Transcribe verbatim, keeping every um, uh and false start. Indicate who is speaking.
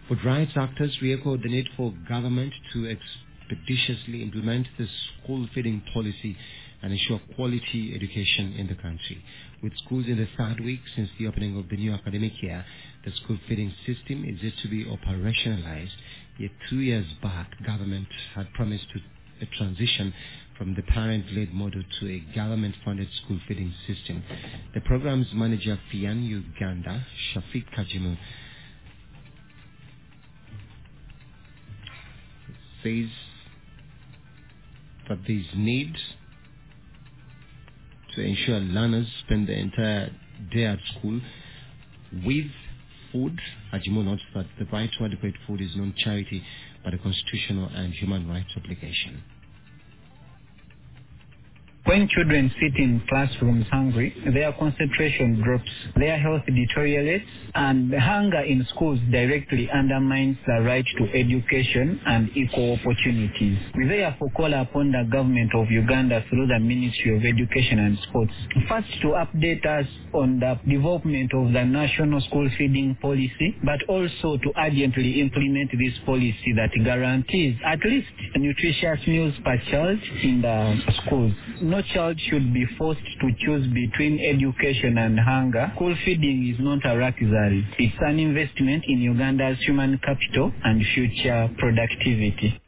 Speaker 1: Food rights actors re-echoed the need for government to expeditiously implement the school feeding policy and ensure quality education in the country. With schools in the third week since the opening of the new academic year, the school feeding system is yet to be operationalized. Yet two years back, government had promised to a transition from the parent-led model to a government-funded school feeding system. The program's manager, Fian Uganda, Shafiq Kajimu, says that there is need to ensure learners spend the entire day at school with food. Ajimo notes that the right to adequate food is not charity but a constitutional and human rights obligation.
Speaker 2: When children sit in classrooms hungry, their concentration drops, their health deteriorates, and hunger in schools directly undermines the right to education and equal opportunities. We therefore call upon the government of Uganda through the Ministry of Education and Sports, first to update us on the development of the national school feeding policy, but also to urgently implement this policy that guarantees at least nutritious meals per child in the schools. No child should be forced to choose between education and hunger. School feeding is not a luxury. It's an investment in Uganda's human capital and future productivity.